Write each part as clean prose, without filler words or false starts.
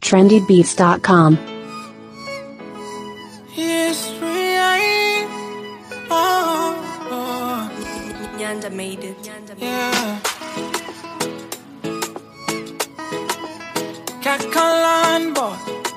trendybeats.com. Nyanda made it. Yeah. Kakalan boy.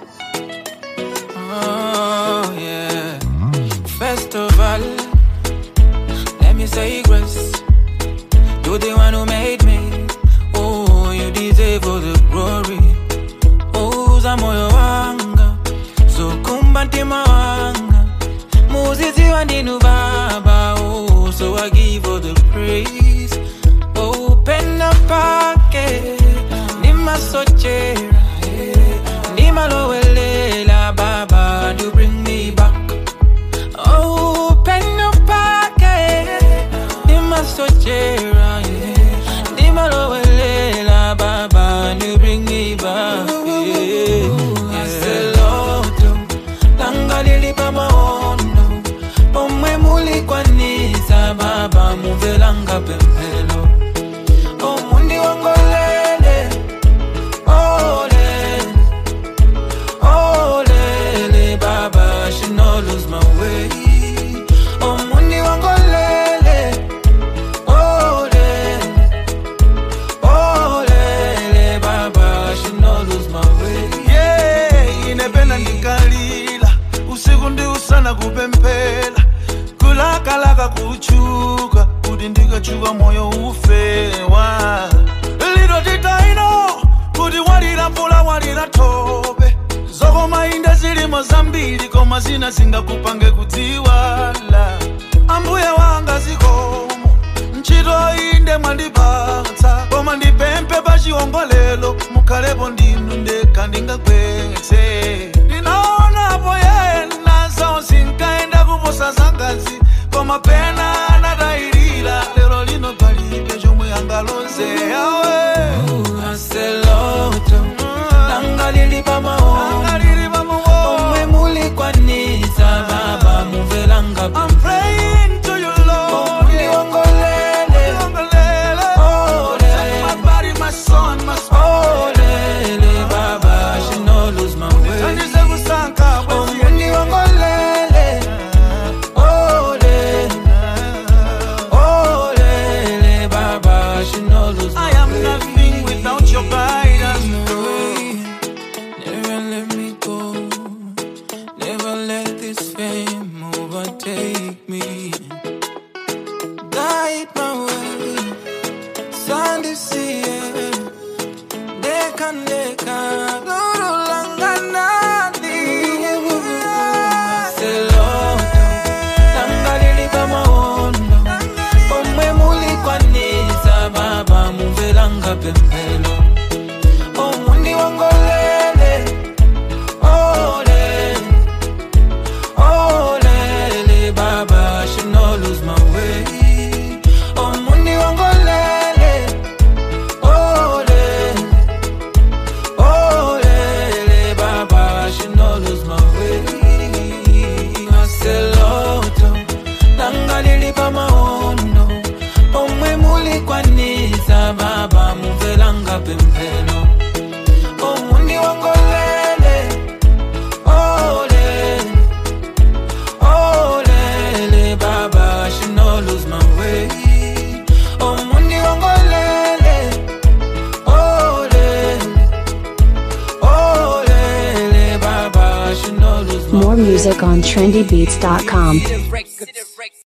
Oh yeah. Festival. Let me say grace. You're the one who made me. Oh, you deserve all the glory. Oh, zamoyo wanga. So kumbantima wanga. Muzizi wandinu baba. Oh, so I give all the praise. Open up pocket. Nima sochera. Nima lowelela baba. You bring me back. Open up pocket. Nima sochera. Nima lowelela baba. You bring me back. I say Lord, tangalili pama ondo. Pomwe muli kwa nisa baba. Muvelanga pempelo. Oh mundi wangolele. Oh lele. Oh lele baba. She no lose my way. Oh mundi wangolele. Oh lele. Oh lele baba. She no lose my way. Yeah, inependa nikalila. Usiku ndi usana kupempela. Kulakalaka kuchuka. Kuti ndikachuka moyo ufewa. Little did I know. Kuti walira mvula walira tope. Zoko mainda zili mozambili. Koma zina zinga kupange kutiwala. Ambuye wanga zikomo. Nchito inde mwandipatsa. Koma ndipempe pachiongolelo. Mukhalepo ndinu ndekha ndingakwetse. Ndinaona poyena zonse nkaenda kuposa zangazi. Koma pena anatayirira. Lero lino palibe chomwe angalonze yawe. I say Lord, tangalili pama ondo. Omwe muli kwa nisa baba. Muvelanga I'm praying to you, Lord. Mundi wangolele. Oh lele. My body, my son, my spirit. Oh lele baba. She no lose my way. Kanise kusanka Oh mundi wangolele. Oh lele. Oh lele baba. She no lose my I am way. nothing without your guidance. Never let me go. Never let this fame overtake me. Guide my way. Sandy see it. Deka Guru langanani. Say Lord, tangalili pama ondo. Pomwe muli kwa nisa baba. Muvelanga pempelo. Oh mundi wangolele. Oh lele. Oh lele baba. She no lose my way. Oh mundi wangolele. Oh lele. Oh lele baba. She no lose my way. I say Lord, tangalili pama ondo. Pomwe muli kwa nisa baba. Muvelanga pempelo. Oh mundi wangolele. Oh lele. Oh lele baba. She no lose my way. Oh mundi wangolele. Oh lele. Oh lele baba. She no lose my way. More music on trendybeats.com.